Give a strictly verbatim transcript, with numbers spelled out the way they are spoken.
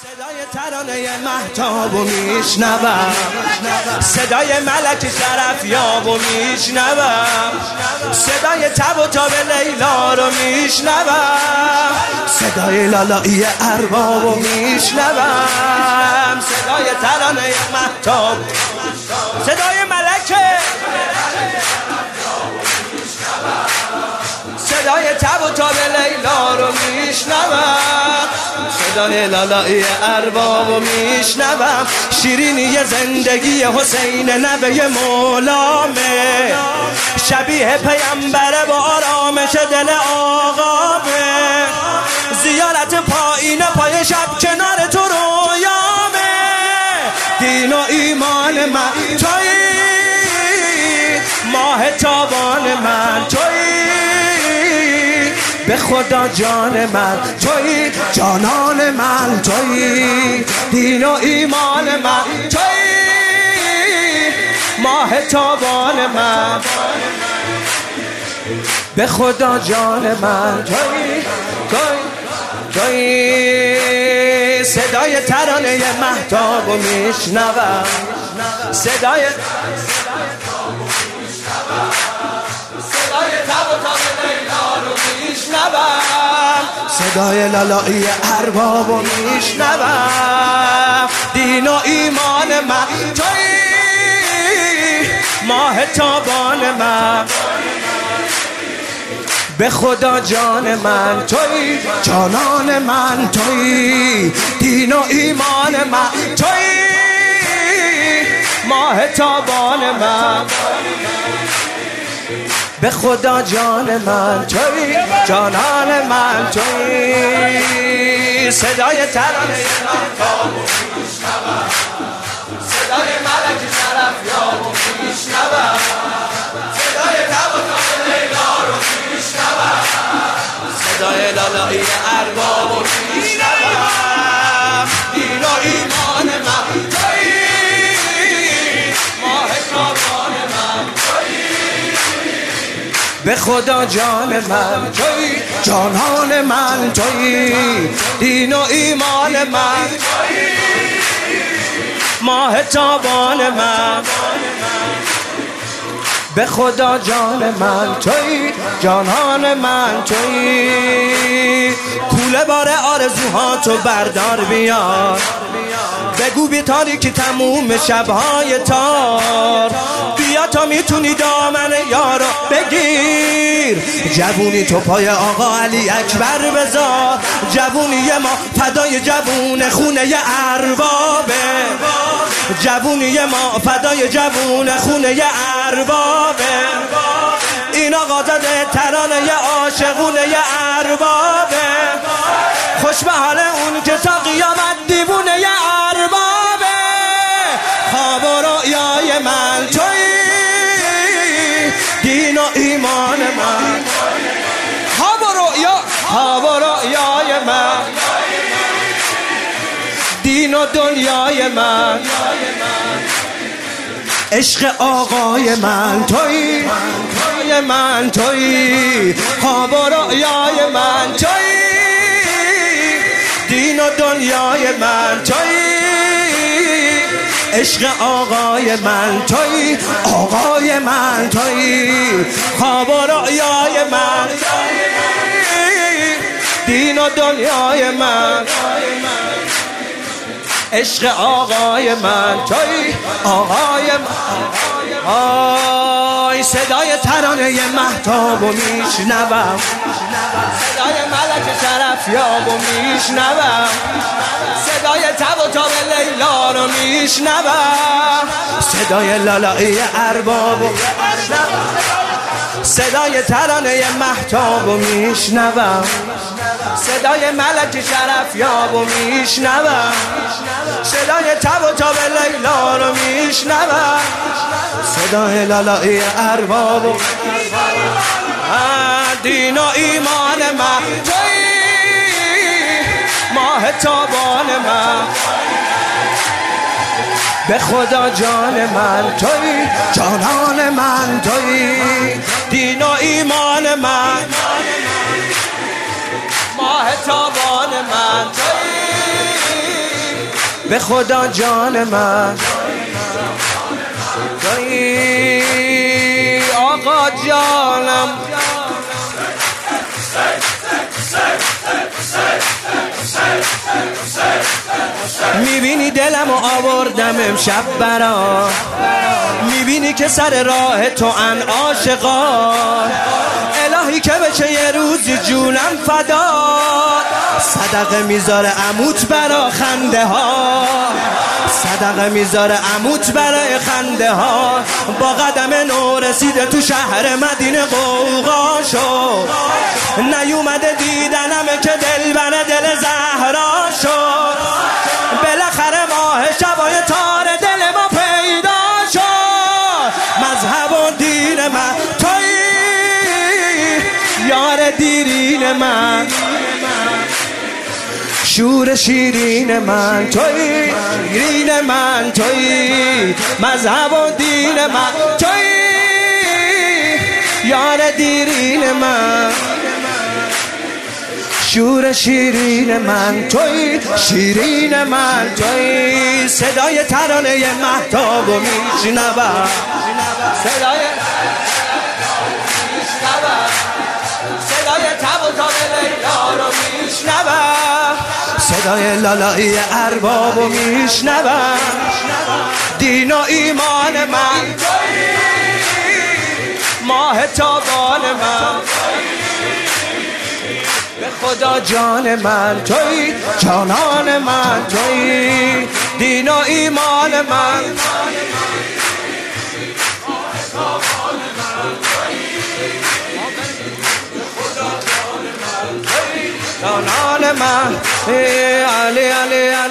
صدای ترانه مهتاب و میشنوم، صدای ملک شرفیاب و میشنوم، صدای تب و تاب لیلا رو میشنوم، صدای لالایی ارباب و میشنوم، صدای ترانه مهتاب، صدای ملک، صدای تب و تاب لیلا رو میشنوم، صدای لالایی ارباب رو میشنوم، شیرینی زندگی حسین نبی مولامه، شبیه پیمبره با آرامش دل آقامه، زیارت پایین پای شب کنار تو رویامه، دین و ایمان من تویی، ماه تابان من تویی، به خدا جان من تویی، جانان من تویی، دین و ایمان من تویی، ماه تابان من، به خدا جان من تویی، تویی، صدای ترانه مهتاب و میشنوم، صدای صدای تب و تاب لیلا رو میشنوم، صدای لالایی ارباب رو میشنوم، دین و ایمان من تویی، ماه تابان من، به خدا جان من تویی، جانان من تویی، دین و ایمان من تویی، ماه تابان من، به خدا جان من تویی، جانان من تویی، صدای ترانه مهتاب رو میشنوم، صدای ملک شرفیاب رو میشنوم، صدای تب و تاب لیلا رو میشنوم، صدای لالایی ارباب رو میشنوم، دین و ایمان من تویی، ماه تابان من تویی، به خدا جان من تویی، جانان من تویی، دین و ایمان من تویی، ماه تابان من، به خدا جان من تویی، جانان من تویی، کوله بار آرزوها تو بردار بیار، بگو بی تاریکی تموم شبهای تار، بیا تا میتونی دامن یارو بگیر، جوونی تو پای آقا علی اکبر بذار، جوونی ما فدای جوون خونه اربابه، جوونی ما فدای جوون خونه اربابه، این آقا زده ترانه عاشقونه اربابه، خوش به حال اون که تا قیامت دیوونه اربابه، خواب و رؤیای من تویی، دین و ایمان من، خواب و رؤیا، خواب و رؤیای من، دین و دنیای من، عشق آقای من تویی، من تویی، خواب و رؤیای من تویی، دین و دنیای من تویی، عشق آقای من تویی، آقای من تویی، خواب و رؤیای من تویی، دین و دنیای من، عشق آقای من تویی، آقای من، آی صدای ترانه مهتاب و میشنوم، صدای ملک شرفیاب و میشنوم، صدای تب و تاب لیلا رو میشنوم، صدای لالایی ارباب و صدای ترانه مهتاب و میشنوم، صدای ملک شرفیاب و میشنوم، صدای تب و تاب لیلا رو میشنوم، صدای لالایی ارباب و دین و ایمان من تویی، ماه تابان من، به خدا جان من تویی، جانان من تویی، دین و ایمان من، ماه تابان من تویی، به خدا جان من تویی آقا جانم میبینی دلمو آوردم امشب برا میبینی که سر راه تو ان عاشقا الهی که بشه یه روزی جونم فدا صدقه میذاره عموت برا خنده ها صدقه میذاره عموت برای خنده ها با قدم نو رسیده تو شهر مدینه قوقا شد نیومده دیدنمه که دل بر دل زهرا شد بالاخره ماه شبای تار دل ما پیدا شد مذهب و دین من تویی یار دیرین من شور شیرین من تویی شیرین من تویی مذهب و دین من تویی یار دیرین من شور شیرین من تویی شیرین من تویی صدای ترانه مهتاب و میشنوم صدای صدای تب و تاب لیلا رو میشنوم صدای لالایی ارباب و میشنوم دین و ایمان من ماه تابان من به خدا جان من تویی جانان من تویی دین و ایمان من جانان من علی علی